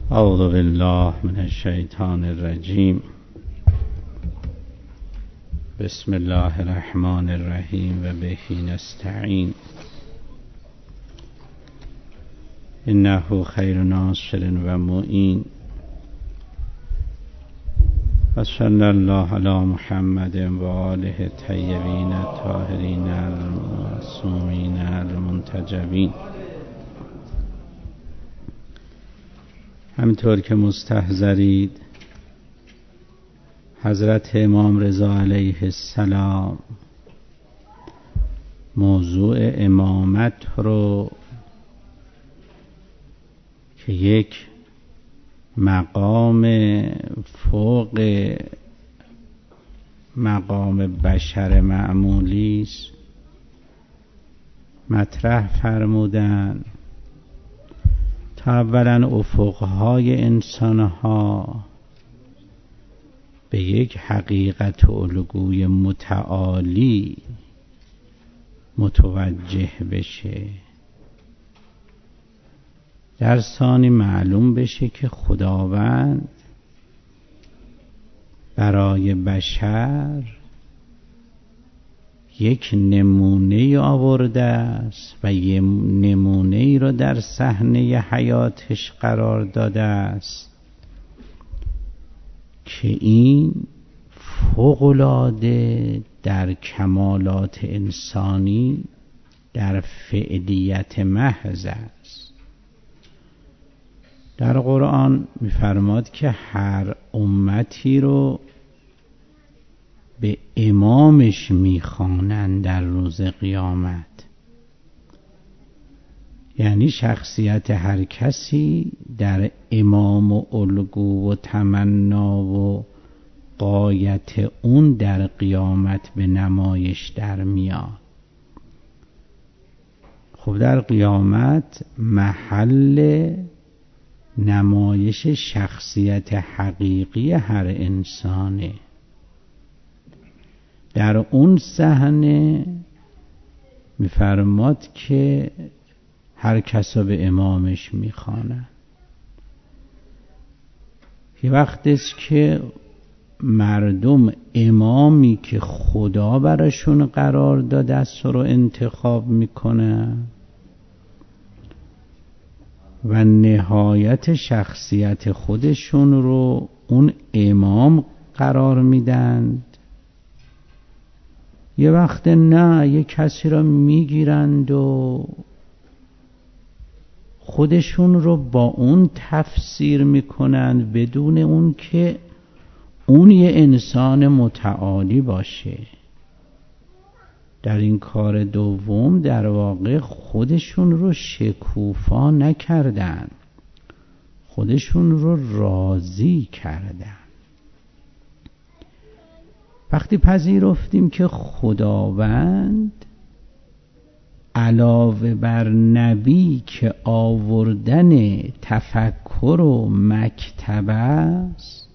اعوذ بالله من الشیطان الرجیم. بسم الله الرحمن الرحیم و به نستعین. انه خیر ناصر و معین. و صلی الله علی محمد و آله الطیبین الطاهرین المعصومین المنتجبین. همینطور که مستحضرید، حضرت امام رضا علیه السلام موضوع امامت رو که یک مقام فوق مقام بشر معمولی است مطرح فرمودند تا اولا افقهای انسانها به یک حقیقت الگوی متعالی متوجه بشه، در ثانی معلوم بشه که خداوند برای بشر یک نمونه آورده است و یک نمونه ای را در صحنه حیاتش قرار داده است که این فوق‌العاده در کمالات انسانی در فعلیت محض است. در قرآن می‌فرماد که هر امتی رو به امامش میخوانند در روز قیامت، یعنی شخصیت هر کسی در امام و الگو و تمنا و غایت اون در قیامت به نمایش در میاد. خب در قیامت محل نمایش شخصیت حقیقی هر انسانه. در اون صحنه می‌فرماد که هر کس را به امامش می‌خواند. یه وقت است که مردم امامی که خدا براشون قرار داده است رو انتخاب میکنن و نهایت شخصیت خودشون رو اون امام قرار میدن. یه وقت نه، یه کسی را میگیرند و خودشون رو با اون تفسیر میکنند بدون اون که اون یه انسان متعالی باشه. در این کار دوم در واقع خودشون رو شکوفا نکردن، خودشون رو راضی کردن. وقتی پذیرفتیم که خداوند علاوه بر نبی که آوردن تفکر و مکتب است،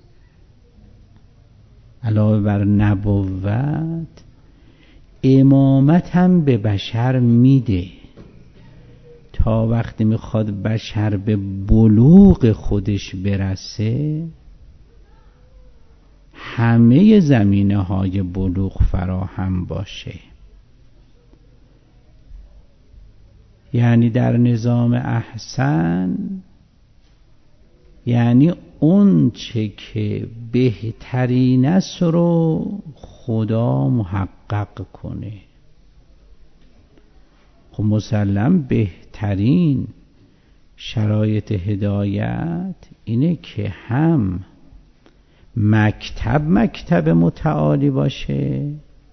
علاوه بر نبوت امامت هم به بشر میده تا وقتی میخواد بشر به بلوغ خودش برسه همه زمینه های بلوغ فراهم باشه. یعنی در نظام احسن، یعنی اون چه که بهترین است رو خدا محقق کنه. خب مسلم بهترین شرایط هدایت اینه که هم مکتب متعالی باشه،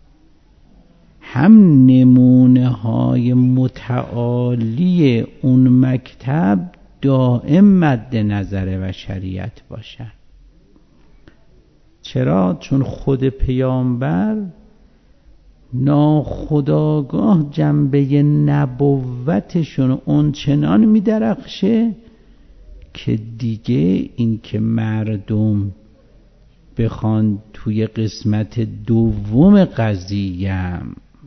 هم نمونه های متعالی اون مکتب دائم مد نظر بشریت باشن. چرا؟ چون خود پیامبر ناخودآگاه جنبه نبوتشون اون چنان می درخشه که دیگه این که مردم بخوان توی قسمت دوم قضیه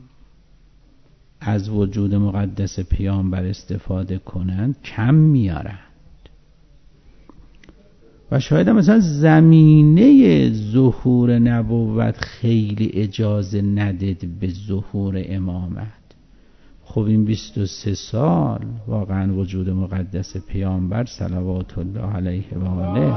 از وجود مقدس پیامبر استفاده کنند کم میارند. و شاید مثلا زمینه ظهور نبوت خیلی اجازه ندید به ظهور امامت. خب این 23 سال واقعا وجود مقدس پیامبر صلوات الله علیه و آله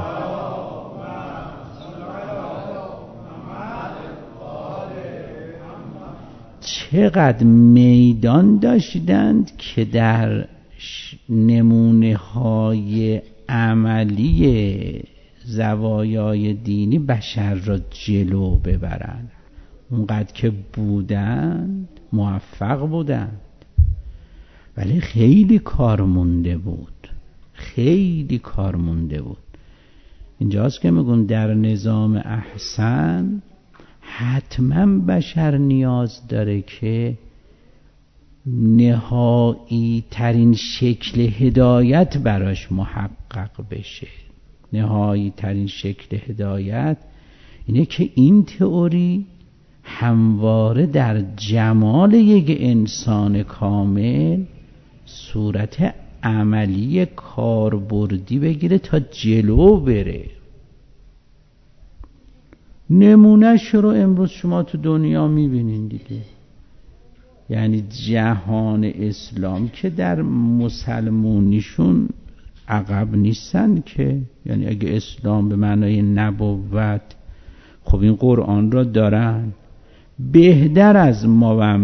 چقدر میدان داشتند که در نمونه های عملی زوایای دینی بشر را جلو ببرند. اونقدر که بودند موفق بودند، ولی خیلی کار مونده بود، خیلی کار مونده بود. اینجاست که میگن در نظام احسن حتما بشر نیاز داره که نهایی ترین شکل هدایت براش محقق بشه. نهایی ترین شکل هدایت اینه که این تئوری همواره در جمال یک انسان کامل صورت عملی کاربردی بگیره تا جلو بره. نمونهش رو امروز شما تو دنیا میبینین دیگه. یعنی جهان اسلام که در مسلمونیشون عقب نیستن که، یعنی اگه اسلام به معنای نبوت، خب این قرآن را دارن بهتر از ما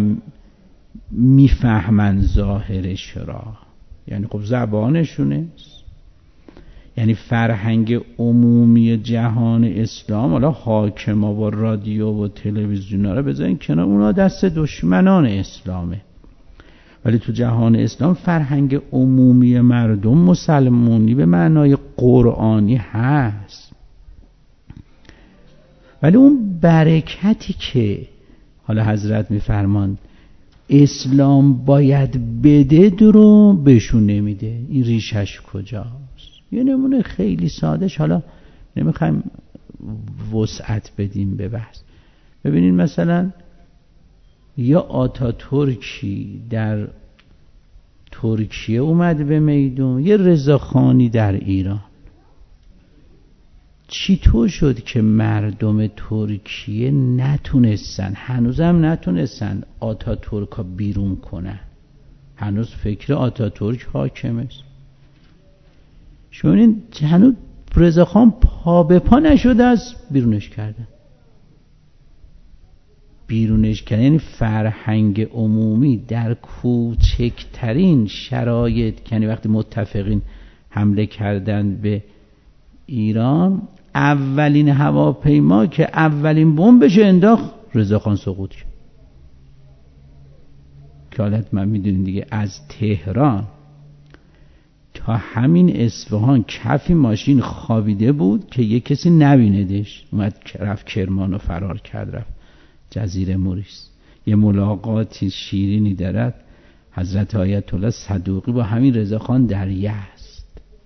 میفهمن ظاهرش را، یعنی خب زبانشونه. یعنی فرهنگ عمومی جهان اسلام، حالا حاکما و رادیو و تلویزیون را بذارین کنار، اونا دست دشمنان اسلامه، ولی تو جهان اسلام فرهنگ عمومی مردم مسلمونی به معنای قرآنی هست. ولی اون برکتی که حالا حضرت میفرمان اسلام باید بده رو بهشون نمیده. این ریشش کجاست؟ یه نمونه خیلی سادهش، حالا نمیخوایم وسعت بدیم به بحث. ببینین مثلا یا آتاتورکی در ترکیه اومد به میدون، یه رضاخانی در ایران. چطور شد که مردم ترکیه نتونستن، هنوزم نتونستن آتاتورکا بیرون کنن؟ هنوز فکر آتاتورک حاکم است. شما این هنوز رضاخان پا به پا نشده از بیرونش کردن. یعنی فرهنگ عمومی در کوچکترین شرایط، یعنی وقتی متفقین حمله کردن به ایران، اولین هواپیما که اولین بمبش انداخت رضاخان سقوط کرد. که حالت من میدونین دیگه، از تهران تا همین اصفهان کفی ماشین خوابیده بود که یک کسی نبیندش. اومد رفت کرمان و فرار کرد، رفت جزیره موریس. یه ملاقاتی شیرینی دارد حضرت آیت الله صدوقی با همین رضاخان در یزد.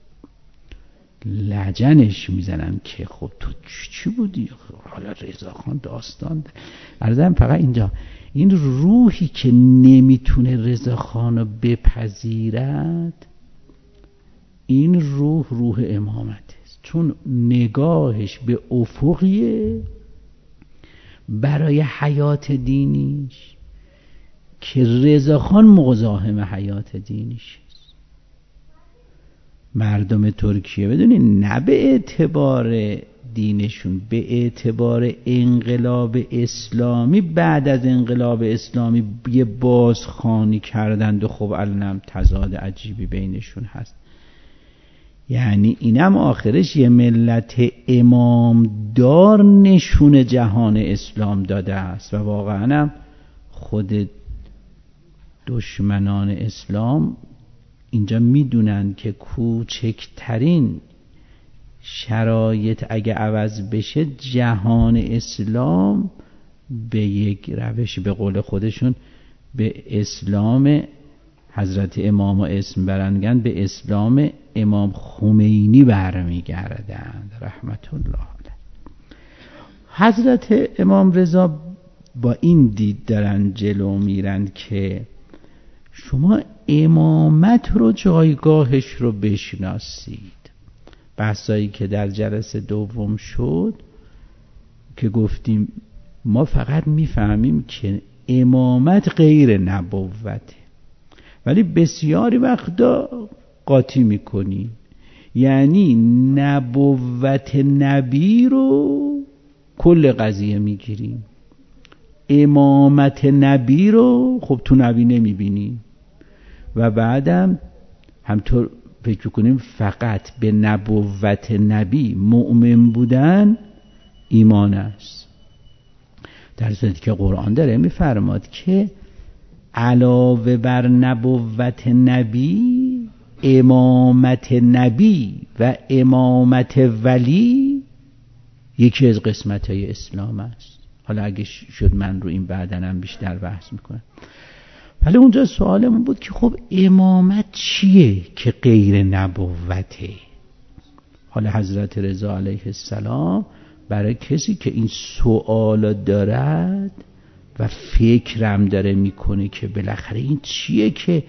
لجنش میزنن که خب تو چی بودی؟ حالا رضاخان داستان عرضم فقط اینجا، این روحی که نمیتونه رضاخان رو بپذیرد، این روح امامت است، چون نگاهش به افقیه برای حیات دینیش که رضاخان مزاحم حیات دینیش است. مردم ترکیه بدونین نه به اعتبار دینشون، به اعتبار انقلاب اسلامی، بعد از انقلاب اسلامی یه بازخوانی کردند و خب الانم تضاد عجیبی بینشون هست. یعنی اینم آخرش یه ملت امامدار نشون جهان اسلام داده است و واقعا هم خود دشمنان اسلام اینجا میدونن که کوچکترین شرایط اگه عوض بشه جهان اسلام به یک روش، به قول خودشون به اسلام حضرت امام و اسم برنگن، به اسلام امام خمینی برمیگردند رحمت الله علیه. حضرت امام رضا با این دید دارن جلو میرن که شما امامت رو، جایگاهش رو بشناسید. بحثایی که در جلسه دوم شد که گفتیم ما فقط میفهمیم که امامت غیر نبوته، ولی بسیاری وقتا قاطی میکنی، یعنی نبوت نبی رو کل قضیه میگیریم، امامت نبی رو خب تو نبی نمیبینی و بعدم همطور فکر کنیم فقط به نبوت نبی مؤمن بودن ایمان است، در صورتی که قرآن داره میفرماد که علاوه بر نبوت نبی امامت نبی و امامت ولی یکی از قسمت‌های اسلام است. حالا اگه شد من رو این بعدنم بیشتر بحث میکنم. ولی اونجا سوالمون بود که خب امامت چیه که غیر نبوته؟ حالا حضرت رضا علیه السلام برای کسی که این سوال دارد و فکرم داره میکنه که بالاخره این چیه که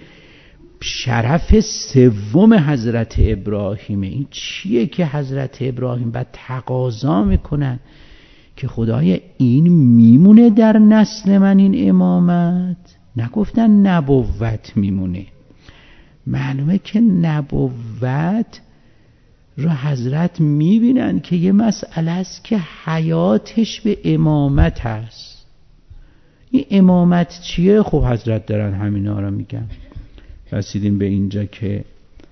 شرف سوم حضرت ابراهیمه، این چیه که حضرت ابراهیم بعد تقاضا میکنن که خدای این میمونه در نسل من این امامت؟ نگفتن نبوت میمونه. معلومه که نبوت رو حضرت میبینن که یه مسئله است که حیاتش به امامت هست. این امامت چیه؟ خب حضرت دارن همینا رو میگن. رسیدیم به اینجا که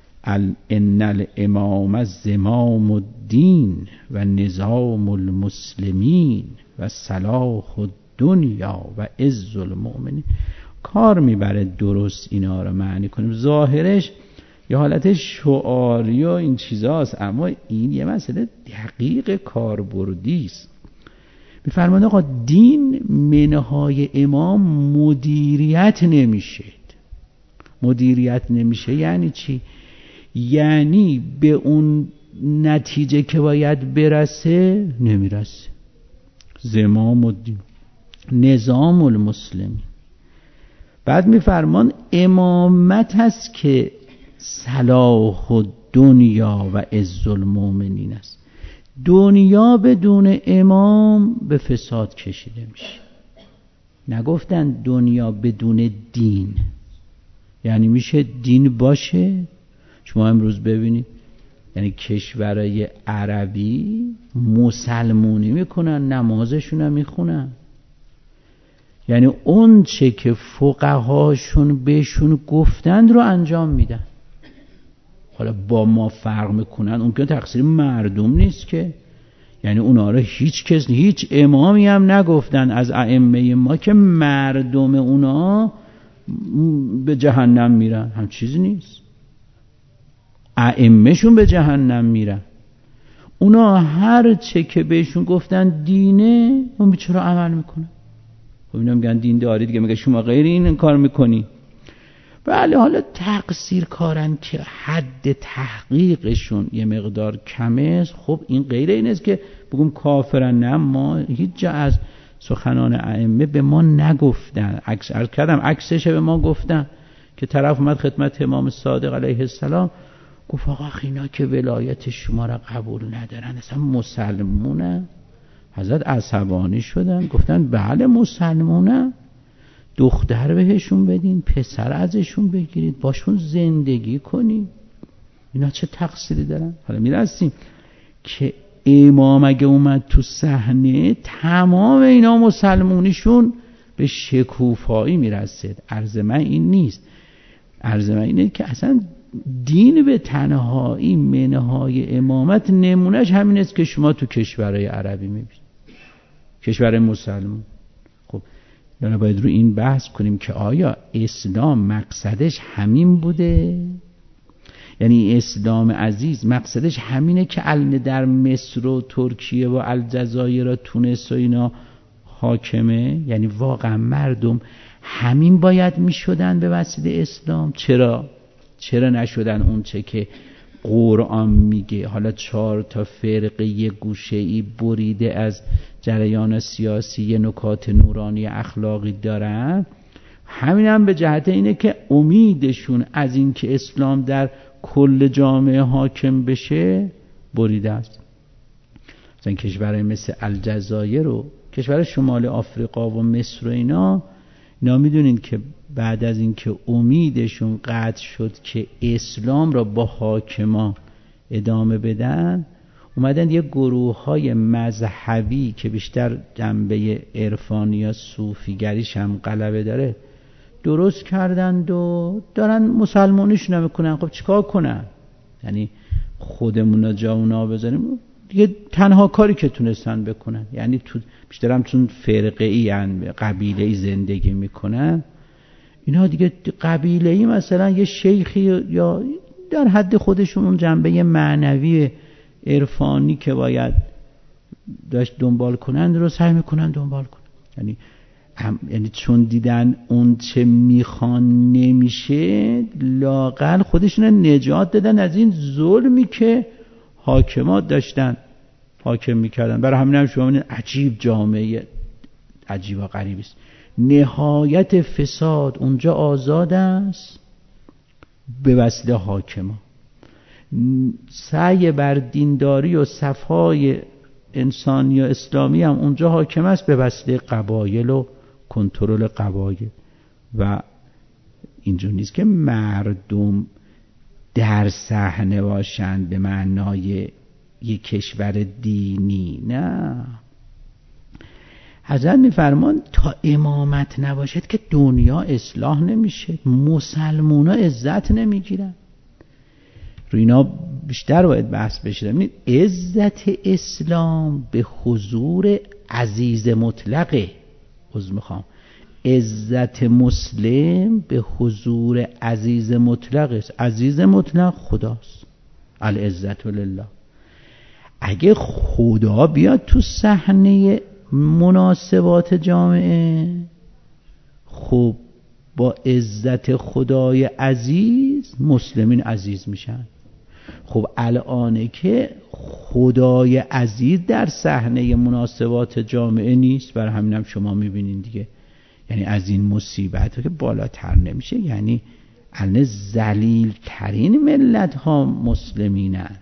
ان الامام زمام الدین و نظام المسلمین و صلاح الدنیا و عز المؤمنین. کار میبره درست اینا رو معنی کنیم. ظاهرش یه حالت شعاری و این چیزاست، اما این یه مسئله دقیق کاربردی است. میفرماید آقا دین منهای امام مدیریت نمیشه. مدیریت نمیشه یعنی چی؟ یعنی به اون نتیجه که باید برسه نمیرسه. زمام الدین، نظام المسلمین. بعد میفرمان امامت هست که صلاح الدنیا و عز المؤمنین است. دنیا بدون امام به فساد کشیده میشه. نگفتن دنیا بدون دین، یعنی میشه دین باشه. شما امروز ببینید یعنی کشورهای عربی مسلمونی میکنن، نمازشون هم میخونن، یعنی اون چه که فقهاشون بهشون گفتند رو انجام میدن. حالا با ما فرق میکنن، اون که تقصیر مردم نیست که، یعنی اونا رو هیچ امامی هم نگفتن از ائمه ما که مردم اونا به جهنم میرن، هم چیزی نیست. ائمه شون به جهنم میرن، اونا هر چه که بهشون گفتن دینه اون بیچاره عمل میکنن. خب اینا میگن دین داری دیگه، میگه شما غیر این کار میکنی. بله حالا تقصیر کارن که حد تحقیقشون یه مقدار کمه، خب این غیر این است که بگم کافرن. نه، ما هیچ جا از سخنان ائمه به ما نگفتن، عرض کردم عکسش به ما گفتن که طرف اومد خدمت امام صادق علیه السلام گفت آقا اینا که ولایت شما را قبول ندارن اصلا مسلمونه. حضرت عصبانی شدن، گفتن بله مسلمونه، دختر بهشون بدین، پسر ازشون بگیرید، باشون زندگی کنید، اینا چه تقصیری دارن؟ حالا میرسیم که امام اگه اومد تو صحنه تمام اینا مسلمونیشون به شکوفایی میرسید. عرض من این نیست، عرض من اینه که اصلا دین به تنهایی منهای امامت نمونهش همین است که شما تو کشورهای عربی میبینید، کشور مسلمان. خب یعنی باید رو این بحث کنیم که آیا اسلام مقصدش همین بوده؟ یعنی اسلام عزیز مقصدش همینه که در مصر و ترکیه و الجزایر و تونس و اینا حاکمه؟ یعنی واقعا مردم همین باید میشدن به وسیله اسلام؟ چرا نشدن اون چه که قرآن میگه؟ حالا 4 فرقه یه گوشه‌ای بریده از جریان سیاسی یه نکات نورانی اخلاقی دارن، همین هم به جهت اینه که امیدشون از این که اسلام در کل جامعه حاکم بشه بریده است. مثلا کشورهای مثل الجزایر و کشور شمال آفریقا و مصر و اینا میدونین که بعد از اینکه امیدشون قطع شد که اسلام را با حاکما ادامه بدن، اومدن یه گروه‌های مذهبی که بیشتر جنبه عرفانی یا صوفیگریش هم غلبه داره درست کردند و دارن مسلمانیشون هم میکنن. خب چیکار کنن؟ یعنی خودمون را جا اونا بذاریم، دیگه تنها کاری که تونستن بکنن، یعنی بیشتر هم چون فرقه‌ای قبیله‌ای زندگی میکنن، اینا دیگه قبیله‌ای مثلا یه شیخی یا در حد خودشون اون جنبه معنوی عرفانی که باید داشت دنبال کنن رو سعی میکنن دنبال کنن. یعنی چون دیدن اون چه میخوان نمیشه، لااقل خودشون نجات دادن از این ظلمی که حاکمات داشتن حاکم میکردن. برای همین هم شما ببینید عجیب جامعه عجیب و غریب است. نهایت فساد اونجا آزاد است به وسیله حاکما. سعی بر دینداری و صفای انسانی و اسلامی هم اونجا حاکم است به وسیله قبایل و کنترل قبایل. و اینجور نیست که مردم در صحنه باشند به معنای یک کشور دینی، نه. حضرت میفرمان تا امامت نباشد که دنیا اصلاح نمیشه، مسلمونا عزت نمیگیرن. رو اینا بیشتر باید بحث بشه. عزت اسلام به حضور عزیز مطلقه. عزت مسلم به حضور عزیز مطلق است. عزیز مطلق خداست. العزت لله. اگه خدا بیاد تو صحنه مناسبات جامعه، خب با عزت خدای عزیز مسلمین عزیز میشن. خب الان که خدای عزیز در صحنه مناسبات جامعه نیست، برای همینم شما میبینین دیگه، یعنی از این مصیبت که بالاتر نمیشه. یعنی الان ذلیل ترین ملت ها مسلمینن،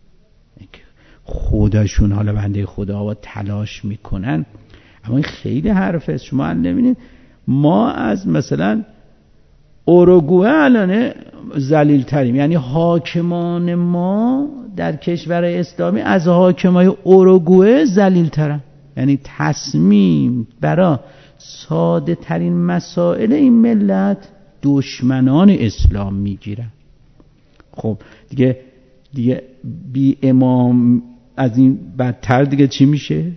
خودشون حالا بنده خدا و تلاش میکنن، اما این خیلی حرفه. شما نمیبینید ما از مثلا اوروگوئه الان ذلیل تریم، یعنی حاکمان ما در کشور اسلامی از حاکمای اوروگوئه ذلیل ترن. یعنی تصمیم برای ساده ترین مسائل این ملت دشمنان اسلام میگیرن. خب دیگه بی امام از این بدتر دیگه چی میشه؟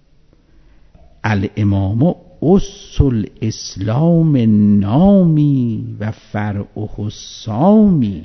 الامام اصل اسلام نامی و فرعه السامی.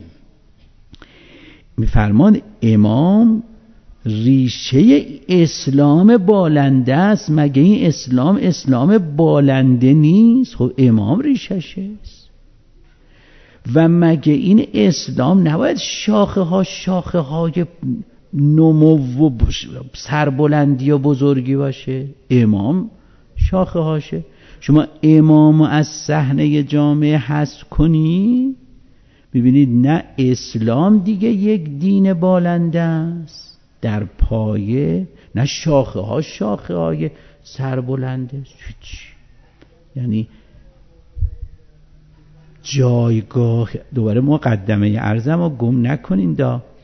میفرمان امام ریشه اسلام بالنده است. مگه این اسلام بالنده نیست؟ خب امام ریشش است. و مگه این اسلام نباید شاخه های نمو و سربلندی و بزرگی باشه؟ امام شاخه هاشه. شما امام از صحنه جامعه حذف کنی، ببینید نه اسلام دیگه یک دین بالنده است در پایه، نه شاخه های سربلنده. یعنی جایگاه، دوباره مقدمه عرضم رو گم نکنین،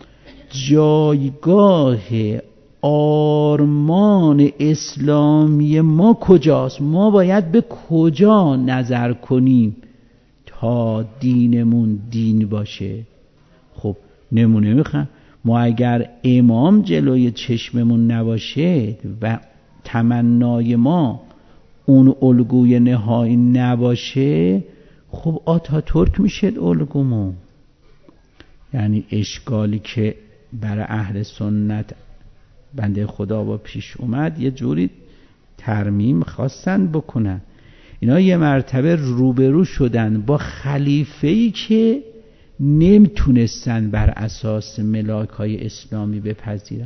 جایگاه آرمان اسلامی ما کجاست؟ ما باید به کجا نظر کنیم تا دینمون دین باشه؟ خب نمونه میخوام. ما اگر امام جلوی چشممون نباشه و تمنای ما اون الگوی نهایی نباشه، خب آتاتورک میشه الگومون. یعنی اشکالی که برای اهل سنت بنده خدا با پیش اومد، یه جوری ترمیم خواستن بکنن. اینا یه مرتبه روبرو شدن با خلیفه‌ای که نمیتونستن بر اساس ملاک‌های اسلامی بپذیرن.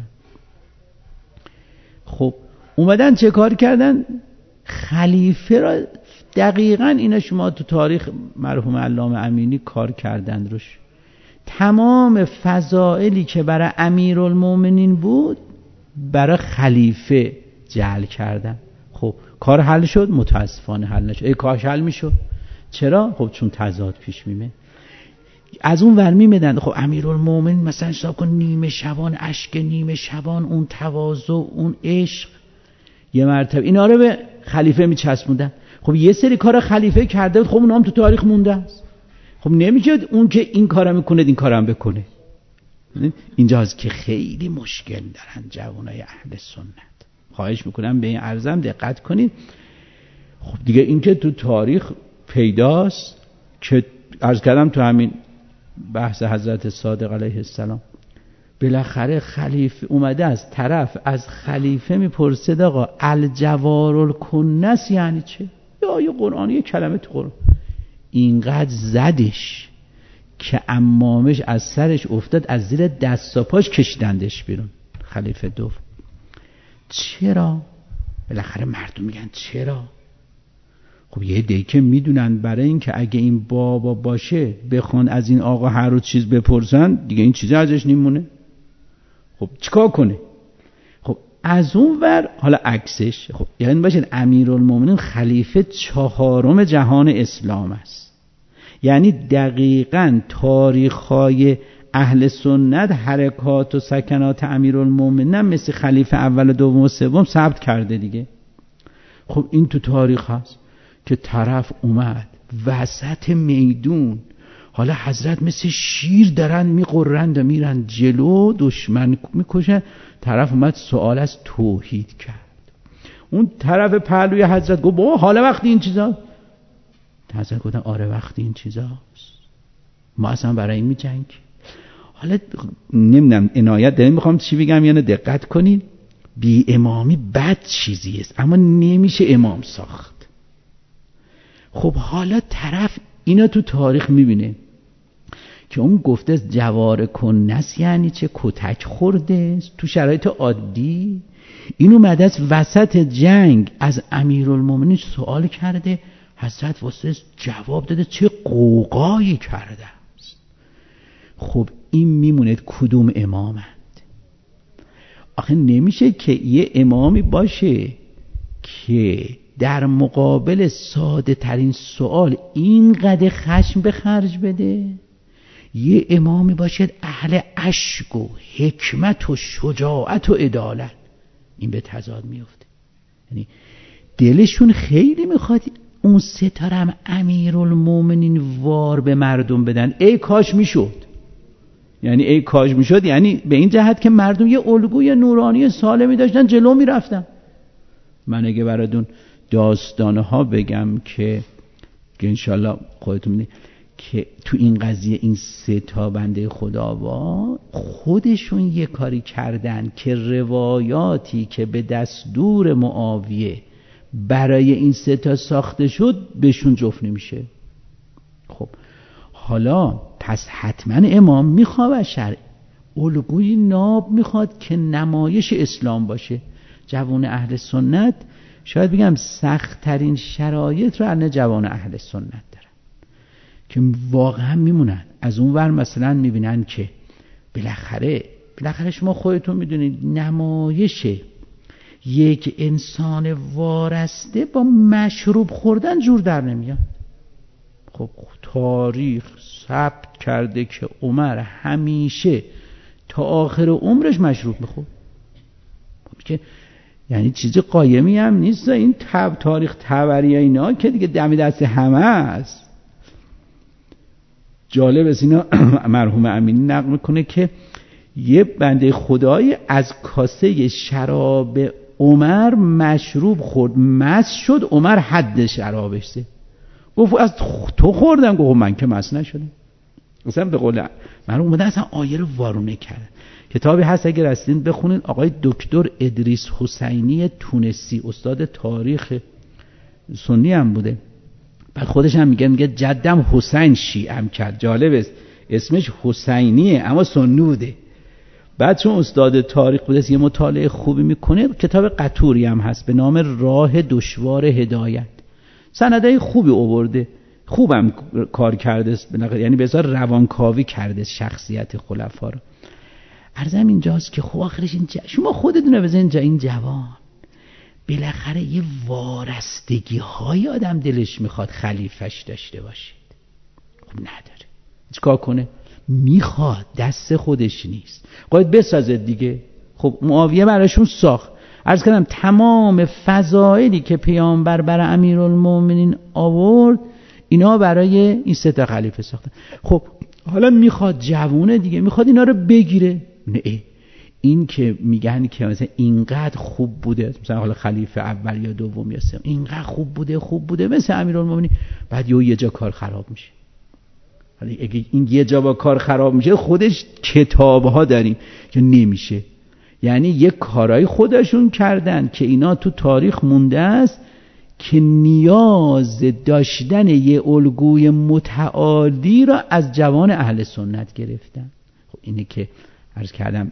خب اومدن چه کار کردن؟ خلیفه را دقیقاً اینا شما تو تاریخ مرحوم علامه امینی کار کردن روش. تمام فضائلی که برای امیرالمومنین بود برای خلیفه جعل کردن. خب کار حل شد؟ متاسفانه حل نشد. کاش حل میشد. چرا؟ خب چون تضاد پیش میمه. از اون ور میمدن خب امیرالمومنین مثلا حساب کن نیمه شبان، اشک نیمه شبان، اون تواضع، اون عشق، یه مرتبه اینا رو به خلیفه میچسبوندن. خب یه سری کار خلیفه کرده بود، خب اونام تو تاریخ مونده است. خب نمیشه اون که این کارا میکنه این کارام بکنه. اینجاست که خیلی مشکل دارن جوانای اهل سنت. خواهش میکنم به این عرضم دقت کنید. خب دیگه این که تو تاریخ پیداست که عرض کردم تو همین بحث حضرت صادق علیه السلام بالاخره خلیفه اومده از طرف از خلیفه میپرسه آقا الجوار الکنس یعنی چه؟ یا یه قرآن، یه کلمه تو قرآن. اینقدر زدش که عمامش از سرش افتاد، از زیر دست و پاش کشیدندش بیرون. خلیفه دوم. چرا؟ بالاخره مردم میگن چرا؟ خب یه عده‌ای که میدونن برای این که اگه این بابا باشه بخوان از این آقا هر روز چیز بپرسن دیگه این چیزی ازش نمیمونه. خب چیکار کنه؟ خب از اون ور حالا عکسش، خب یعنی باشید امیرالمومنین خلیفه 4 جهان اسلام است. یعنی دقیقاً تاریخ‌های اهل سنت حرکات و سکنات امیرالمومنین مثل خلیفه اول و دوم و سوم ثبت کرده دیگه. خب این تو تاریخ هست که طرف اومد وسط میدون، حالا حضرت مثل شیر دارن میقرند و میرن جلو، دشمن میکشن، طرف اومد سوال از توحید کرد. اون طرف پهلوی حضرت گفت بابا حالا وقتی این چیزا؟ حضرت گفتن آره وقتی این چیزاست، ما اصلا برای این میجنگیم. حالا نمیدونم عنایت داریم میخوام چی بگم یا نه، دقت کنید. بی امامی بد چیزی است اما نمیشه امام ساخت. خب حالا طرف اینا تو تاریخ میبینه که اون گفته جوار کنس یعنی چه؟ کتک خورده تو شرایط عادی. این اومده از وسط جنگ از امیرالمومنین سوال کرده، حضرت واسه جواب داده چه قوقایی کرده است. خب این میمونه کدوم امامند؟ آخه نمیشه که یه امامی باشه که در مقابل ساده ترین سوال اینقدر خشم به خرج بده. یه امامی باشد اهل اشک و حکمت و شجاعت و عدالت. این به تضاد میفته. یعنی دلشون خیلی میخواد اون ستاره هم امیرالمومنین وار به مردم بدن. ای کاش میشد. یعنی ای کاش میشد یعنی به این جهت که مردم یه الگوی نورانی سالمی داشتن جلو میرفتن. من اگه براتون داستانه ها بگم که انشالله خودتون میدید که تو این قضیه این 3 بنده خداوند خودشون یه کاری کردن که روایاتی که به دستور معاویه برای این 3 ساخته شد بهشون جفت نمیشه. خب حالا پس حتما امام میخواد شرع الگوی ناب میخواد که نمایش اسلام باشه. جوان اهل سنت شاید بگم سخت ترین شرایط رو الان جوان اهل سنت دارن که واقعا میمونن. از اون ور مثلا میبینن که بالاخره شما خودتون میدونید نمایش یک انسان وارسته با مشروب خوردن جور در نمیاد. خب تاریخ ثبت کرده که عمر همیشه تا آخر عمرش مشروب میخورد. که یعنی چیز قایمی هم نیست. این تاریخ تبری اینا که دیگه دم دست همه است. جالب است اینا مرحوم امینی نقل میکنه که یه بنده خدایی از کاسه شراب عمر مشروب خورد، مست شد، عمر حد شرابش ده. گفت از تو خوردم. گفت من که مست نشدم. مثلا به قول مرحوم اومدن اصلا آیه رو وارونه کردن. کتابی هست اگه رسیدین بخونین، آقای دکتر ادریس حسینی تونسی، استاد تاریخ سنی هم بوده. بعد خودش هم میگه جدم حسین شیعم کرد. جالب است اسمش حسینیه اما سنی بوده. بعد چون استاد تاریخ بوده یه مطالعه خوبی میکنه. کتاب قطوری هم هست به نام راه دشوار هدایت. سندهای خوبی آورده خوبم کار کرده، یعنی به اصطلاح روانکاوی کرده شخصیت خلفا رو. عرضم اینجاست که خب آخرش شما خودتون رو بزنید جای این جوان، بالاخره یه وارستگی های آدم دلش میخواد خلیفش داشته باشید. خب نداره، چیکار کنه؟ میخواد، دست خودش نیست، باید بسازه دیگه. خب معاویه براشون ساخت. عرض کردم تمام فضائلی که پیامبر برای امیرالمومنین آورد اینا برای این سه تا خلیفه ساختن. خب حالا میخواد جوونه دیگه، میخواد اینا رو بگیره. نه این که میگن که مثلا اینقدر خوب بوده، مثلا حالا خلیفه اول یا دوم یا سوم اینقدر خوب بوده مثل امیرالمومنین، بعد یه جا کار خراب میشه. حالا اگه این یه جا با کار خراب میشه، خودش کتاب‌ها داریم که نمیشه. یعنی یه کارهای خودشون کردن که اینا تو تاریخ مونده است که نیاز داشتن یه الگوی متعالی را از جوان اهل سنت گرفتن. خب اینه که عرض کردم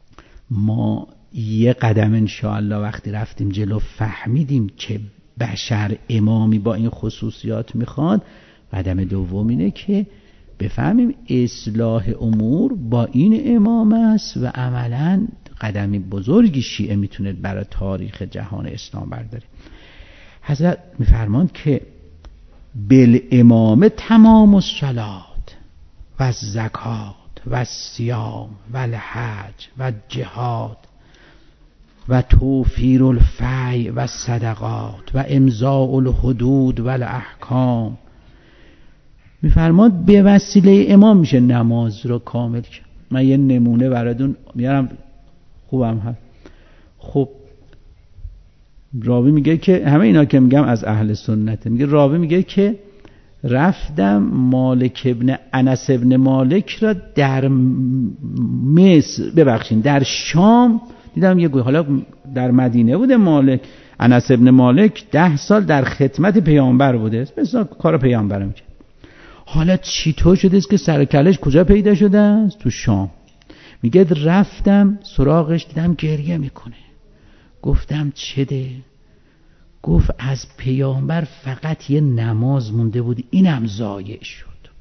ما یه قدم انشاءالله وقتی رفتیم جلو فهمیدیم که بشر امامی با این خصوصیات میخواد. قدم دوم اینه که بفهمیم اصلاح امور با این امام است و عملاً قدمی بزرگی شیعه میتونه برای تاریخ جهان اسلام برداره. حضرت میفرماند که بالامام تمام الصلات و الزکات و الصیام و الحج و الجهاد و توفیر الفی و الصدقات و امضاء الحدود و الاحکام. میفرماد به وسیله امام میشه نماز رو کامل کرد. من یه نمونه براتون میارم، خوبم هست. خب راوی میگه که همه اینا که میگم از اهل سنته. میگه راوی میگه که رفتم مالک ابن انس ابن مالک را در مصر، ببخشید در شام دیدم. یه حالا در مدینه بوده مالک، انس ابن مالک 10 سال در خدمت پیامبر بوده، مثلا کار پیامبر میکنه. حالا چطور شده است که سر کلش کجا پیدا شده است؟ تو شام. میگه رفتم سراغش، دیدم گریه میکنه. گفتم چه ده؟ گفت از پیامبر فقط یه نماز مونده بود، اینم ضایع شد.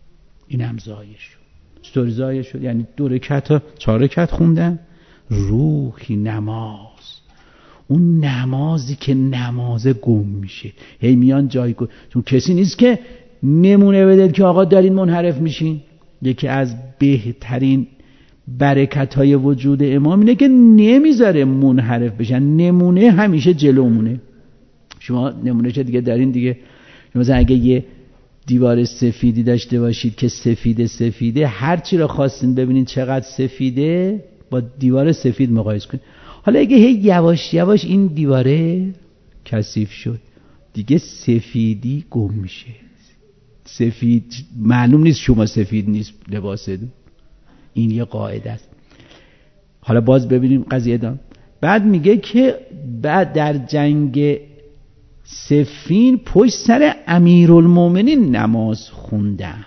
چطور ضایع شد؟ یعنی 2 رکعت 4 رکعت خوندن. روحی نماز، اون نمازی که نماز گم میشه، هی میان جایگاه، چون کسی نیست که نمونه بده که آقا دارین منحرف میشین. یکی از بهترین برکت‌های وجود امام اینه که نمیذاره منحرف بشن. نمونه همیشه جلومونه. شما نمونه چه دیگه دارین دیگه. مثلا اگه یه دیوار سفیدی داشته باشید که سفیده، هر چی رو خواستین ببینین چقدر سفیده، با دیوار سفید مقایسه کنید. حالا اگه هی یواش یواش این دیواره کثیف شد، دیگه سفیدی گم میشه. سفید معلوم نیست شما سفید نیست لباسه. این یه قاعده است. حالا باز ببینیم قضیه دام. بعد میگه که بعد در جنگ صفین پشت سر امیرالمومنین نماز خوندم.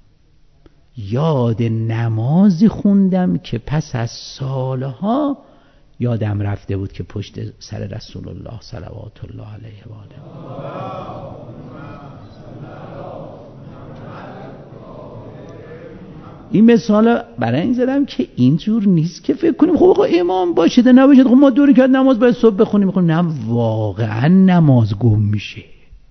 یاد نمازی خوندم که پس از سالها یادم رفته بود که پشت سر رسول الله صلوات الله علیه و آله. این مثال برای این زدم که اینجور نیست که فکر کنیم خب آقا امام باشید نباشید، خب ما 2 رکعت نماز باید صبح بخونیم. نه، واقعا نماز گم میشه.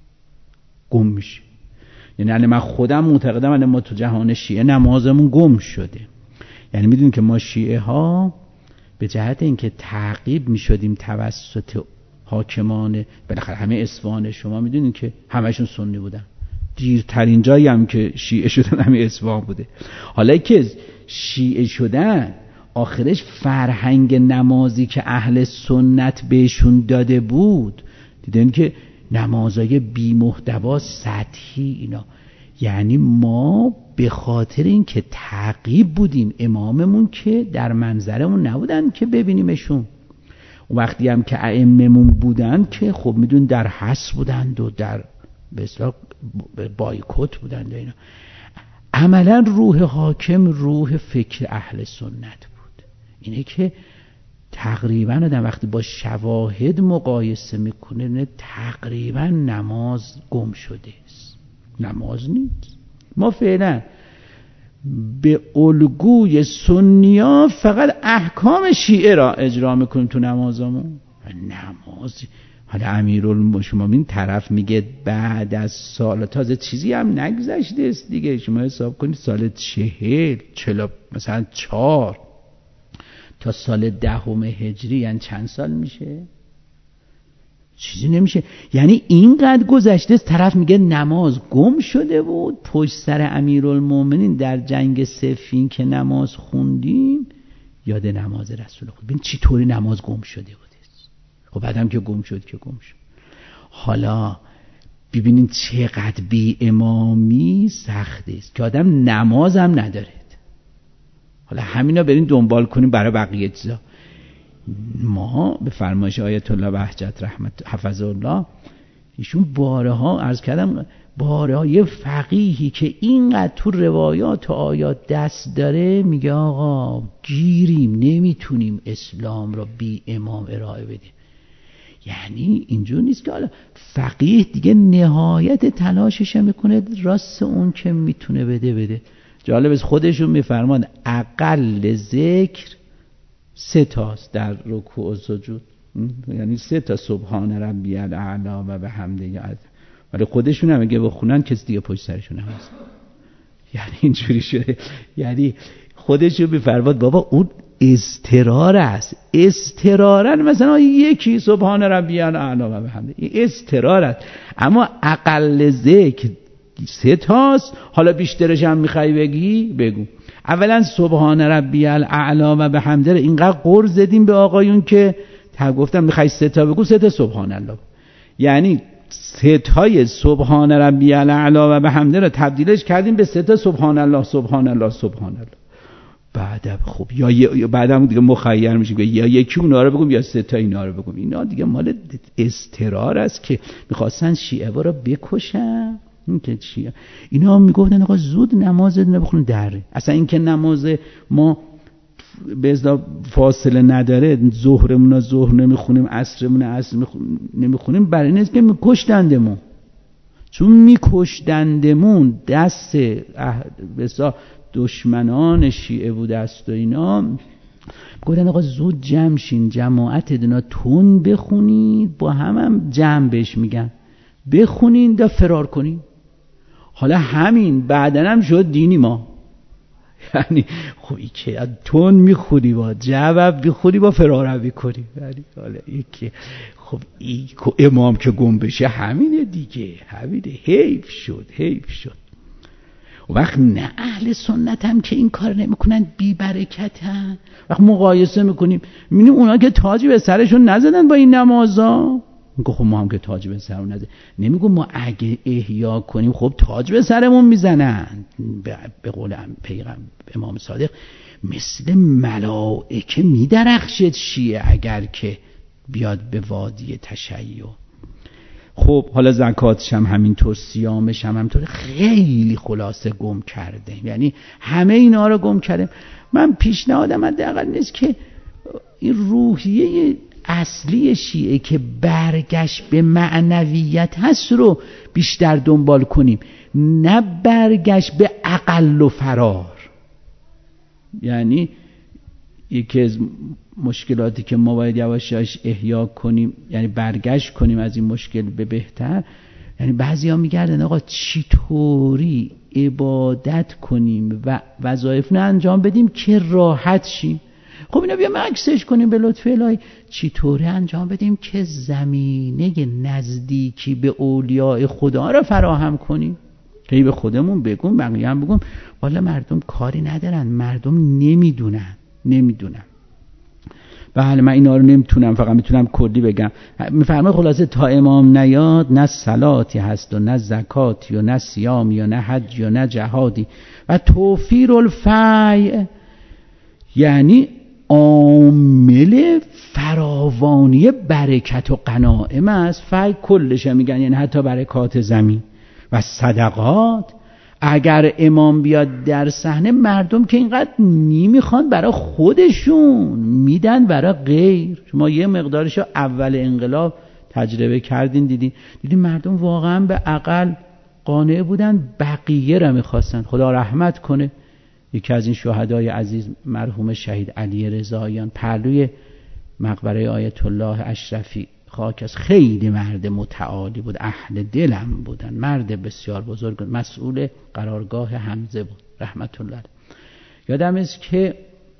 یعنی من خودم معتقدم ما تو جهان شیعه نمازمون گم شده. یعنی میدونیم که ما شیعه ها به جهت اینکه تعقیب میشدیم توسط حاکمان، بالاخره همه اصفهان شما میدونین که همشون سنی بودن. دیرترین جایی هم که شیعه شدن همه اصفهان بوده. حالا که شیعه شدن آخرش فرهنگ نمازی که اهل سنت بهشون داده بود، دیدن که نمازای بی محتوا سطحی اینا. یعنی ما به خاطر این که تعقیب بودیم اماممون که در منظرمون نبودن که ببینیمشون. وقتی هم که ائممون بودن که خب میدون در حس بودند و در به اصطلاح بایکوت بودند و اینا. عملا روح حاکم روح فکر اهل سنت بود. اینه که تقریبا آدم وقتی با شواهد مقایسه میکنه تقریبا نماز گم شده است. نماز نیست. ما فعلا به الگوی سنی‌ها فقط احکام شیعه را اجرا میکنیم تو نمازمون. نماز حالا امیرالمومنین طرف میگه بعد از سال تازه چیزی هم نگذشته است دیگه، شما حساب کنید سال 40 مثلا 4 تا سال 10 هجری یعنی چند سال میشه؟ چیزی نمیشه. یعنی اینقدر گذشته است. طرف میگه نماز گم شده بود پشت سر امیرالمومنین در جنگ صفین که نماز خوندیم، یاد نماز رسول خود. ببین چی طوری نماز گم شده بود. خب بعدم که گم شد که گم شد. حالا ببینید چقدر بی امامی سخت است که آدم نماز هم نداره. حالا همینا برین دنبال کنیم برای بقیه چیزا. ما به فرمایش آیت الله بهجت رحمت حفظه الله، ایشون بارها عرض کردم، بارها یه فقیهی که اینقدر تو روایات و آیات دست داره میگه آقا گیریم، نمیتونیم اسلام را بی امام ارائه بدیم. یعنی اینجور نیست که حالا فقیه دیگه نهایت تلاشش میکنه راست اون که میتونه بده. جالب است خودشون میفرمان اقل ذکر 3 تاست در رکوع و سجود، یعنی 3 تا سبحان ربی الاعلی و بحمده، ولی خودشون هم اگه بخونن کسی دیگه پشت سرشون هست. یعنی اینجوری شده، یعنی خودشون میفرماد بابا اون استرار است، استرارن مثلا یکی سبحان ربی الاعلی و بحمده، استرار است. اما اقل ذکر 3 تاست. حالا بیشترش هم میخوای بگو. اولا سبحان ربی الاعلی و بحمده اینقدر قرض زدیم به آقایون که تا گفتم میخوای 3 تا بگو 3 تا سبحان الله، یعنی 3 تای سبحان ربی الاعلی و بحمده رو تبدیلش کردیم به 3 تا سبحان الله سبحان الله سبحان الله. بعد خب یا بعدم دیگه مخیر میشه یا یکی اونا رو بگم یا 3 تا اینا رو بگم. اینا دیگه مال استرار است که میخواستن شیعه رو بکشن. این که چیه؟ اینا میگفتن آقا زود نماز بخونید دره. اصلا این که نماز ما به اصطلاح فاصله نداره، ظهرمون ظهر نمیخونیم، عصرمون عصر نمیخونیم، برای این است که میکشتندمون. چون میکشتندمون دست به اصطلاح دشمنان شیعه بود است و اینا، گفتن آقا زود جمع شین، جماعت دینا تون بخونید، با هم جمع بهش میگن، بخونین دا فرار کنین. حالا همین بعدن هم شد دینی ما. یعنی خب این که تون میخونی با جواب بخونی با فرار بکنی، یعنی حالا این که خب این امام که گم بشه همینه دیگه، همینه. حیف شد. وقت نه اهل سنت هم که این کار نمیکنن بی برکتن. وقت مقایسه میکنیم میبینیم اونا که تاجی به سرشون نزدن با این نمازا، میگه خب ما هم که تاج به سرمون نزدن. نمیگو ما اگه احیا کنیم خب تاج به سرمون میزنن. به قول پیغمبر امام صادق مثل ملائکه میدرخشد شیعه اگر که بیاد به وادی تشیع. خب حالا زکاتش هم همینطور، صیامش هم همینطور، خیلی خلاصه گم کرده. یعنی همه اینا رو گم کردیم. من پیشنهادم حداقل نیست که این روحیه اصلی شیعه که برگشت به معنویت هست رو بیشتر دنبال کنیم، نه برگشت به اقل و فرار. یعنی یکی از مشکلاتی که ما باید یواش یواش احیا کنیم، یعنی برگشت کنیم از این مشکل به بهتر. یعنی بعضیا میگردن آقا چطوری عبادت کنیم و وظایف نه انجام بدیم که راحت شیم. خب اینا بیام عکسش کنیم به لطف الهی. چطوری انجام بدیم که زمینه نزدیکی به اولیاء خدا را فراهم کنیم. که به خودمون بگم، بقیه هم بگم، والا مردم کاری ندارن، مردم نمیدونن. بله من اینا رو نمیتونم، فقط میتونم کلی بگم. میفرماید خلاصه تا امام نیاد نه صلاتی هست و نه زکاتی و نه صیامی و نه حج و نه جهادی و توفیر الفیع، یعنی عامل فراوانی برکت و غنایم است. فیع کلش میگن، یعنی حتی برکات زمین و صدقات. اگر امام بیاد در صحنه، مردم که اینقدر نمیخوان برای خودشون، میدن برای غیر. شما یه مقدارشو اول انقلاب تجربه کردین، دیدین مردم واقعا به اقل قانع بودن، بقیه را میخواستن. خدا رحمت کنه یکی از این شهدای عزیز مرحوم شهید علی رضاییان پهلوی مقبره آیت الله اشرفی خاک است، خیلی مرد متعالی بود، اهل دلم بودن، مرد بسیار بزرگ، مسئول قرارگاه حمزه بود رحمت الله علیه. یادم است که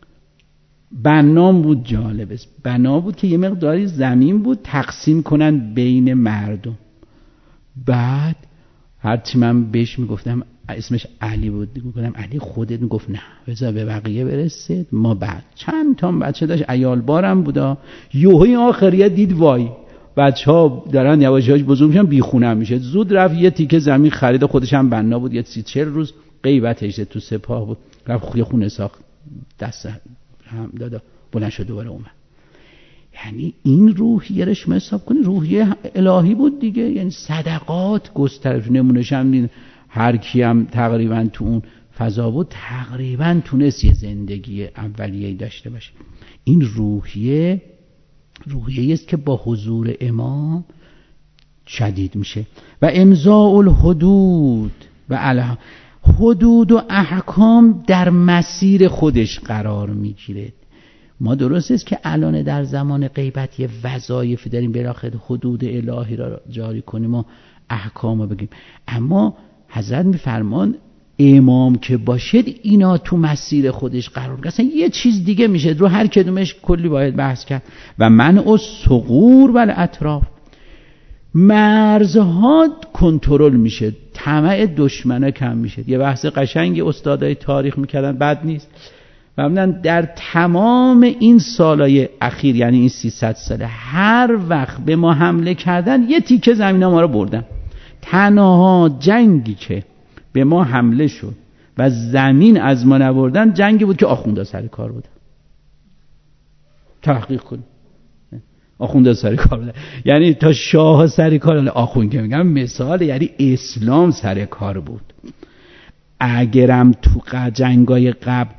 بنام بود، جالب است، بنا بود که یه مقداری زمین بود تقسیم کنن بین مردم. بعد هرچی من بهش میگفتم، اسمش علی بود، میگفتم علی خودت، میگفت نه بذار به بقیه برسید ما بعد. چند تا بچه داشت، عیال بارم بودا، یوهی آخریه دید وای بچه‌ها دارن یواش یواش بزرگ میشن، بیخونه میشه، زود رفت یه تیکه زمین خرید، خودش هم بنا بود، یه 30-40 روز غیبتش تو سپاه بود، رفت یه خونه ساخت، دست هم دادا بلند شد دوباره اومد. یعنی این روحیه رو شما حساب کنید روحیه الهی بود دیگه، یعنی صدقات گسترش. نمونهش هم دید هر کی هم تقریبا تو اون فضا بود تقریبا تونست یه زندگی اولیه‌ای داشته باشه. این روحیه است که با حضور امام شدید میشه. و امضاء الحدود و حدود و احکام در مسیر خودش قرار میگیره. ما درست است که الان در زمان غیبت یه وظایفی داریم، بالاخره حدود الهی را جاری کنیم و احکام رو بگیم، اما حضرت میفرمان امام که باشد اینا تو مسیر خودش قرار میگیره. اصلا یه چیز دیگه میشه، رو هر کدومش کلی باید بحث کرد. و منع الثغور و الاطراف، مرزها کنترل میشه، طمع دشمنا کم میشه. یه بحث قشنگ استادای تاریخ میکردن، بد نیست. و در تمام این سالهای اخیر، یعنی این 300 ساله، هر وقت به ما حمله کردن یه تیکه زمین ما رو بردن. تنها جنگی که به ما حمله شد و زمین از ما نبردن جنگی بود که آخوندا سر کار بودن. تحقیق کن، آخوندا سر کار بودن، یعنی تا شاه سر کار، آخوند که میگم مثال، یعنی اسلام سر کار بود. اگرم تو جنگای قبل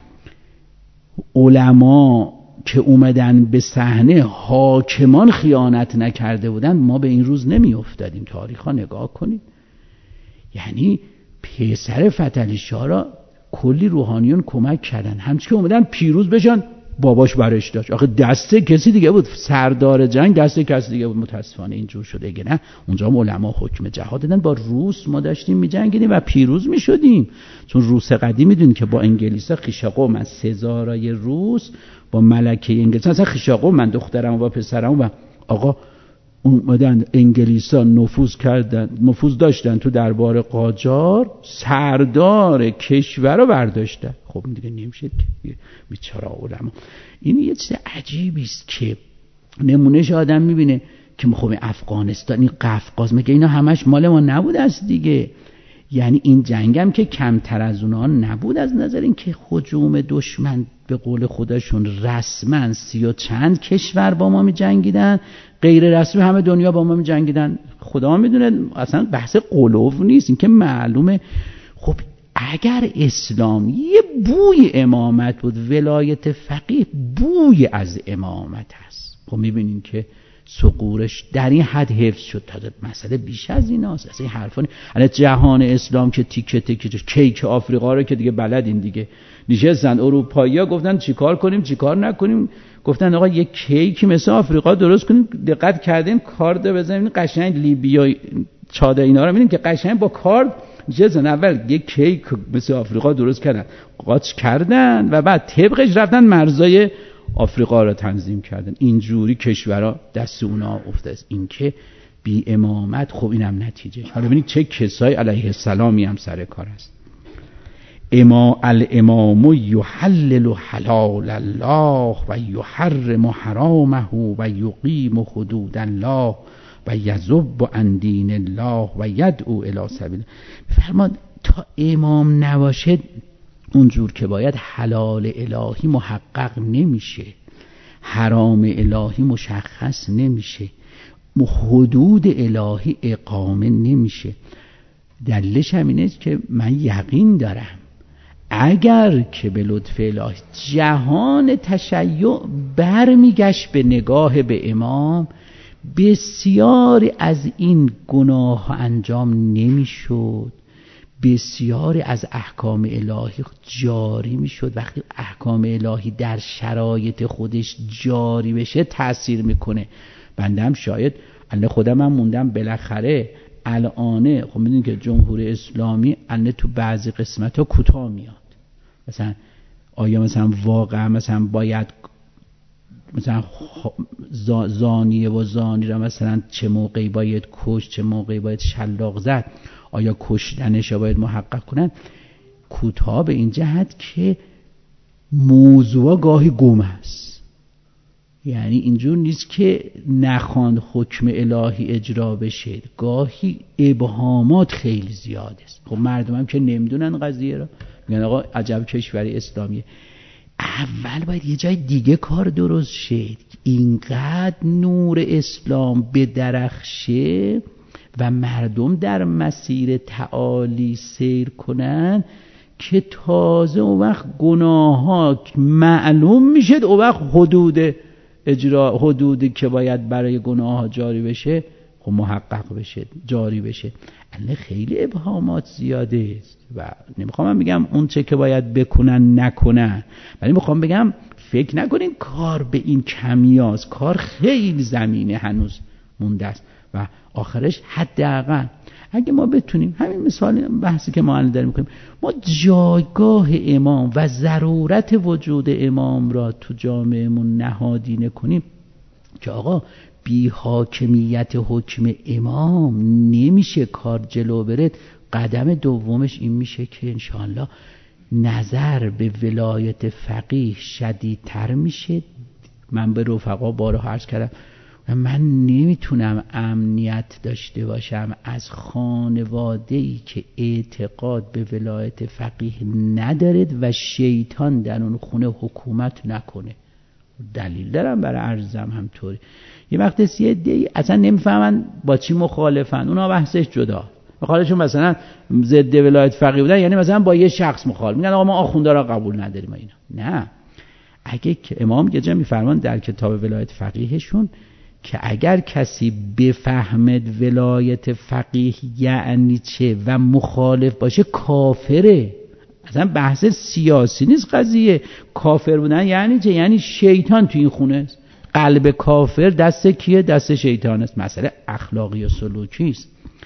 علما که اومدن به صحنه حاکمان خیانت نکرده بودن، ما به این روز نمی افتادیم. تاریخ ها نگاه کنید، یعنی پسر فتحعلی شاه را کلی روحانیون کمک کردن، همچنین که اومدن پیروز بشن باباش برش داشت. آخه دسته کسی دیگه بود، سردار جنگ دسته کسی دیگه بود. متاسفانه اینجور شده. اگه نه اونجا هم علما حکم جهاد دادن، با روس ما داشتیم می‌جنگیدیم و پیروز می‌شدیم. چون روس قدیم میدونید که با انگلیسا خیش قوم، من سزارای روس با ملکه انگلیس، مثلا خیش قوم، من دخترم و با پسرم و آقا اومدن انگلیسا نفوذ داشتن تو دربار قاجار، سردار کشور رو برداشتن. خب این دیگه نمیشه که بیچاره علما. این یه چیز عجیبی است که نمونهش آدم میبینه که خب افغانستان، این قفقاز، میگه اینا همش مال ما نبود است دیگه. یعنی این جنگم که کمتر از اونها نبود، از نظر این که هجوم دشمن به قول خودشون رسما 30 و چند کشور با ما می جنگیدن، غیر رسمی همه دنیا با ما می جنگیدن. خدا میدونه، اصلا بحث قلوب نیست، این که معلومه. خب اگر اسلام یه بوی امامت بود، ولایت فقیه بوی از امامت هست، خب میبینین که ثغورش در این حد حفظ شد. تا مسئله بیش از ایناست. اصلا این حرفا الان جهان اسلام که تیکه تیکه کیک آفریقا رو که دیگه بلدین دیگه، نشستن اروپایی‌ها گفتن چیکار کنیم چیکار نکنیم، گفتن آقا یک کیک مثل آفریقا درست کنیم. دقت کردیم کارد بزنیم قشنگ، لیبیا چاد اینا رو می‌بینیم که قشنگ با کارد نشستن اول یک کیک مثل آفریقا درست کردن، قاچ کردن و بعد طبقش رفتن مرزای آفریقا را تنظیم کردن. اینجوری کشورها دست اونا افتاد. این که بی امامت، خب اینم نتیجه. حالا ببینید چه کسای علیه السلامی هم سر کار است. الامام یحلل حلال الله و یحرم حرامه و یقیم حدود الله و یذب عن دین الله و یدعو الی سبیل. فرمان تا امام نباشد اونجور که باید حلال الهی محقق نمیشه، حرام الهی مشخص نمیشه، حدود الهی اقامه نمیشه. دلیلش همینه که من یقین دارم اگر که به لطف الهی جهان تشیع برمیگشت به نگاه به امام، بسیاری از این گناه ها انجام نمیشد، بسیاری از احکام الهی جاری میشد. وقتی احکام الهی در شرایط خودش جاری بشه تأثیر میکنه. بنده هم شاید خودم هم موندم بالاخره الانه، خب میدونید که جمهوری اسلامی تو بعضی قسمت ها کوتاه میاد. مثلا آیا مثلا واقعا مثلا باید مثلا زانیه و زانی را مثلا چه موقعی باید کشت، چه موقعی باید شلاق زد، آیا کشتنش را باید محقق کنن؟ کوتاه به این جهت که موضوع گاهی گم است. یعنی اینجور نیست که نخواند حکم الهی اجرا بشه، گاهی ابهامات خیلی زیاده است. خب مردم هم که نمیدونن قضیه را میگن آقا عجب کشوری اسلامیه. اول باید یه جای دیگه کار درست شد، اینقدر نور اسلام بدرخشه و مردم در مسیر تعالی سیر کنن که تازه اون وقت گناه ها معلوم میشه، اون وقت حدودی که باید برای گناه ها جاری بشه خب محقق بشه، جاری بشه. خیلی ابهامات زیاده است و نمیخوام من بگم اون چه که باید بکنن نکنن، ولی میخوام بگم فکر نکنین کار به این کمیاست. کار خیلی زمینه هنوز مونده است و آخرش حداقل اگه ما بتونیم همین مثال بحثی که ما الان داریم میکنیم، ما جایگاه امام و ضرورت وجود امام را تو جامعهمون نهادینه کنیم که آقا بی حاکمیت حکم امام نمیشه کار جلو برد، قدم دومش این میشه که انشاءالله نظر به ولایت فقیه شدیدتر میشه. من به رفقا بارها عرض کردم من نمیتونم امنیت داشته باشم از خانواده‌ای که اعتقاد به ولایت فقیه ندارد و شیطان در اون خونه حکومت نکنه. دلیل دارم برای عرضم همطوری. یه وقتی یه دی اصلا نمیفهمن با چی مخالفن، اونا بحثش جدا. مخالفشون مثلا ضد ولایت فقیه بودن یعنی مثلا با یه شخص مخالف، میگن آقا ما آخونده را قبول نداریم اینا. نه، اگه که امام یه جا میفرمان در کتاب ولایت فقیهشون که اگر کسی بفهمد ولایت فقیه یعنی چه و مخالف باشه کافره. اصلا بحث سیاسی نیست قضیه. کافر بودن یعنی چه؟ یعنی شیطان تو این خونه است. قلب کافر دست کیه؟ دست شیطان است. مسئله اخلاقی و سلوکی است.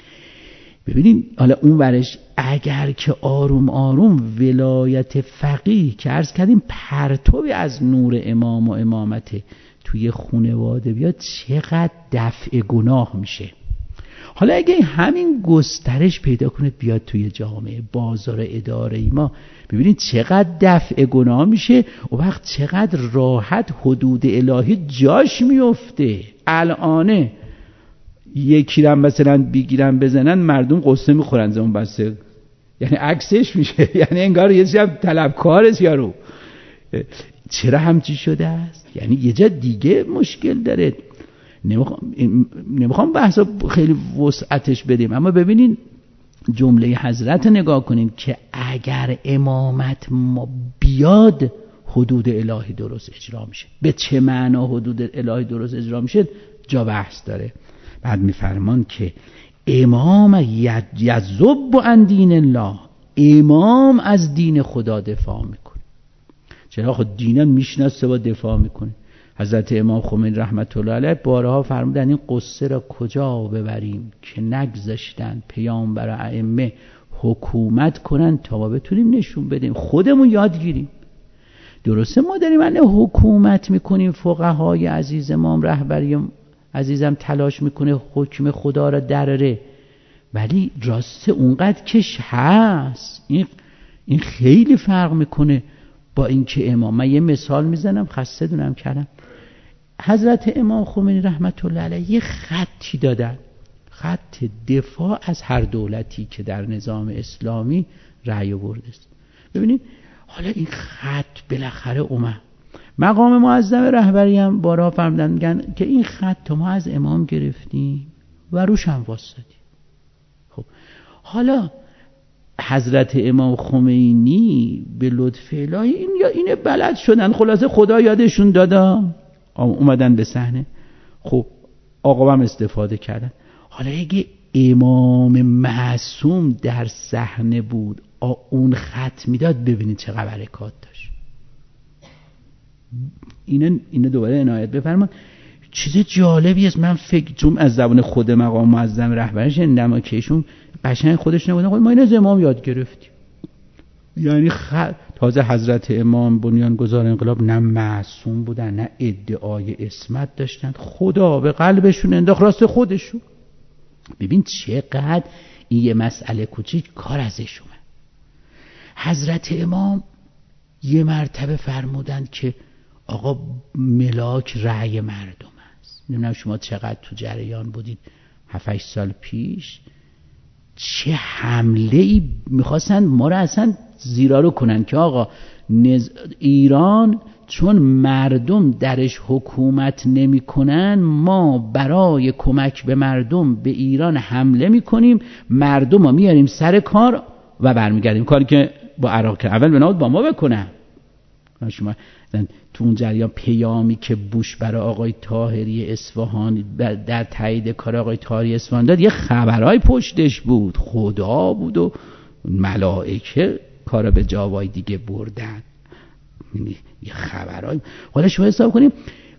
ببینین حالا اون ورش اگر که آروم آروم ولایت فقیه که عرض کردیم پرتوی از نور امام و امامته توی خانواده بیاد چقدر دفع گناه میشه. حالا اگه همین گسترش پیدا کنه بیاد توی جامعه بازار اداره ای ما، ببینید چقدر دفع گناه میشه و وقت چقدر راحت حدود الهی جاش میفته. الانه یکی را مثلا بگیرن بزنن مردم قصه میخورن زمان بسته، یعنی عکسش میشه، یعنی انگار یه چیزی هم طلبکارست یارو. چرا همچی شده است؟ یعنی یه جا دیگه مشکل داره. نمیخوام بحثا خیلی وسعتش بدیم، اما ببینین جمله حضرت نگاه کنین که اگر امامت ما بیاد حدود الهی درست اجرا میشه. به چه معنا حدود الهی درست اجرا میشه جا بحث داره. بعد میفرمان که امام یذب عن دین الله، امام از دین خدا دفاع میکنه. چرا؟ خود دینم میشناسه و دفاع میکنه. حضرت امام خمینی رحمت الله علیه بارها فرمودن این قصه را کجا ببریم که نگذاشتن پیامبر و ائمه حکومت کنن تا ما بتونیم نشون بدیم خودمون یاد گیریم. درسته ما داریم حکومت میکنیم، فقهای عزیز امام رهبری عزیزم تلاش میکنه حکم خدا را دراره، ولی راسته اونقدر کش هست. این خیلی فرق میکنه با اینکه امام. من یه مثال میزنم خسته دونم کردم. حضرت امام خمینی رحمت الله علیه یه خطی دادن، خط دفاع از هر دولتی که در نظام اسلامی رأی آورده است. ببینید حالا این خط بالاخره اومد. مقام معظم رهبری هم بارها فرمودن میگن که این خط ما از امام گرفتیم و روش هم واسطیم. خب حالا حضرت امام خمینی به لطف الهی این بلد شدن، خلاصه خدا یادشون دادا اومدن به صحنه. خب آقا هم استفاده کردن. حالا اگه امام معصوم در صحنه بود اون خط میداد، ببینید چه برکات داشت. اینو دوباره عنایت بفرمایید. چیز جالبی است. من فکر چون از زبان خود مقام معظم رهبرش شنیدم که ایشون قشنگ خودش نبودن، ما این از امام یاد گرفتیم. یعنی تازه حضرت امام بنیانگذار انقلاب نه معصوم بودن نه ادعای عصمت داشتن، خدا به قلبشون انداخت راست خودشون. ببین چقدر این یه مسئله کوچیک کار ازش اومد. حضرت امام یه مرتبه فرمودند که آقا ملاک رأی مردم است. نمیدونم شما چقدر تو جریان بودید 7-8 سال پیش، چه حمله ای میخواستن ما رو اصلا زیرا رو کنن که آقا ایران چون مردم درش حکومت نمی کنن، ما برای کمک به مردم به ایران حمله می کنیم، مردم رو میاریم سر کار و برمیگردیم. کاری که با عراق اول بنابود با ما بکنن. شما تو اون جریان پیامی که بوش برای آقای طاهری اصفهان در تایید کار آقای طاهری اصفهان داد، یه خبرهای پشتش بود، خدا بود و ملائکه کارا به جاوای دیگه بردن. یه خبرهای حالا شما حساب کنیم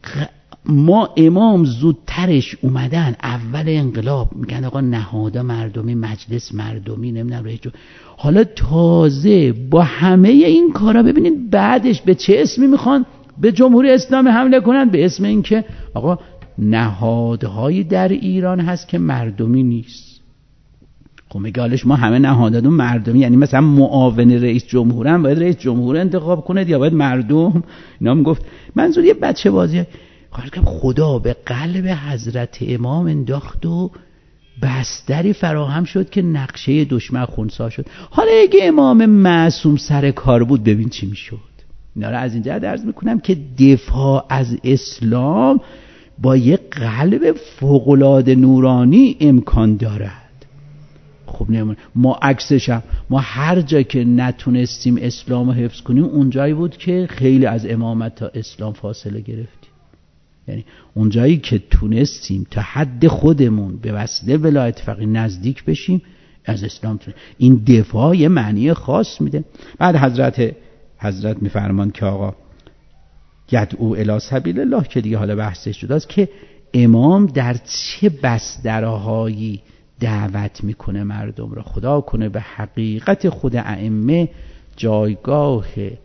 ما امام زودترش اومدن اول انقلاب میگن آقا نهادا مردمی، مجلس مردمی، نمیدونم رئیس. حالا تازه با همه این کارا ببینید بعدش به چه اسمی میخوان به جمهوری اسلامی حمله کنن؟ به اسم این که آقا نهادهای در ایران هست که مردمی نیست. خب میگه حالش ما همه نهادادون مردمی، یعنی مثلا معاون رئیس جمهور هم باید رئیس جمهور انتخاب کنه یا باید مردم؟ اینا هم گفت منظور یه بچه بازیه. خدا به قلب حضرت امام انداخت و بستری فراهم شد که نقشه دشمن خونسا شد. حالا اگه امام معصوم سر کار بود ببین چی میشد. اینا رو از اینجا عرض میکنم که دفاع از اسلام با یه قلب فوق‌العاده نورانی امکان دارد. خب ما عکسش هم، ما هر جا که نتونستیم اسلام رو حفظ کنیم اونجایی بود که خیلی از امامت تا اسلام فاصله گرفتیم. یعنی اونجایی که تونستیم تا حد خودمون به وسیله ولایت فقیه نزدیک بشیم از اسلام این دفاع یه معنی خاص میده. بعد حضرت میفرمان که آقا یدعو الی سبیل الله که دیگه حالا بحثش جداست که امام در چه بسترهایی دعوت میکنه مردم را. خدا کنه به حقیقت خود ائمه جایگاه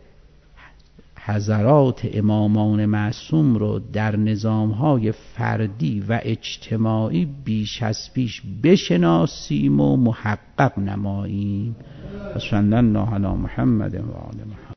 حضرات امامان معصوم رو در نظامهای فردی و اجتماعی بیش از پیش بشناسیم و محقق نماییم. صلی الله علی محمد و آل محمد.